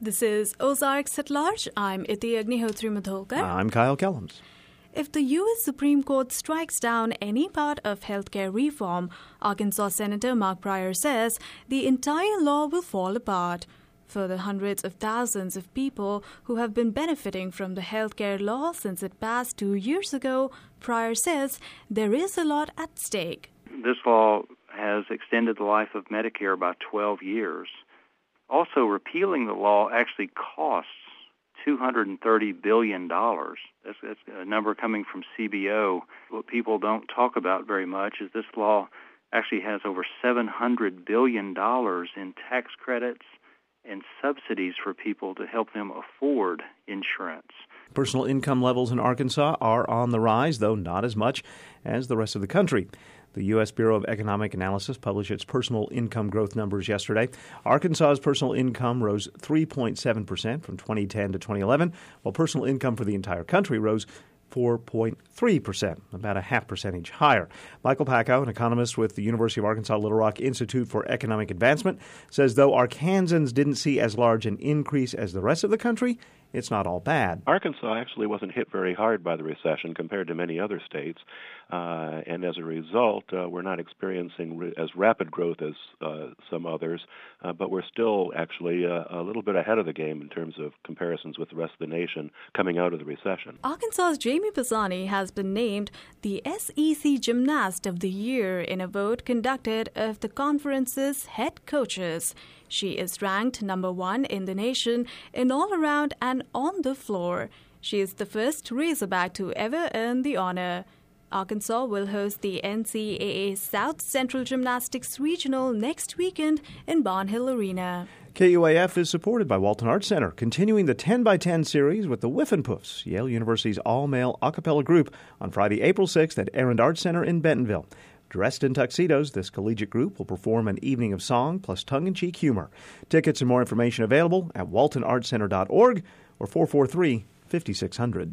This is Ozarks at Large. I'm Iti Agnihotri Madholkar. I'm Kyle Kellums. If the U.S. Supreme Court strikes down any part of healthcare reform, Arkansas Senator Mark Pryor says the entire law will fall apart. For the hundreds of thousands of people who have been benefiting from the healthcare law since it passed 2 years ago, Pryor says there is a lot at stake. This law has extended the life of Medicare by 12 years. Also, repealing the law actually costs $230 billion. That's a number coming from CBO. What people don't talk about very much is this law actually has over $700 billion in tax credits and subsidies for people to help them afford insurance. Personal income levels in Arkansas are on the rise, though not as much as the rest of the country. The U.S. Bureau of Economic Analysis published its personal income growth numbers yesterday. Arkansas's personal income rose 3.7% from 2010 to 2011, while personal income for the entire country rose 4.3%, about a half percentage higher. Michael Packow, an economist with the University of Arkansas Little Rock Institute for Economic Advancement, says though Arkansans didn't see as large an increase as the rest of the country, it's not all bad. Arkansas actually wasn't hit very hard by the recession compared to many other states, and as a result, we're not experiencing as rapid growth as some others, but we're still actually a little bit ahead of the game in terms of comparisons with the rest of the nation coming out of the recession. Arkansas's Jamie Pisani has been named the SEC Gymnast of the Year in a vote conducted of the conference's head coaches. She is ranked number 1 in the nation in all-around and on the floor. She is the first Razorback to ever earn the honor. Arkansas will host the NCAA South Central Gymnastics Regional next weekend in Barnhill Arena. KUAF is supported by Walton Arts Center, continuing the 10x10 series with the Whiffenpoofs, Yale University's all-male a cappella group, on Friday, April 6th at Errand Arts Center in Bentonville. Dressed in tuxedos, this collegiate group will perform an evening of song plus tongue-in-cheek humor. Tickets and more information available at waltonartscenter.org or 443-5600.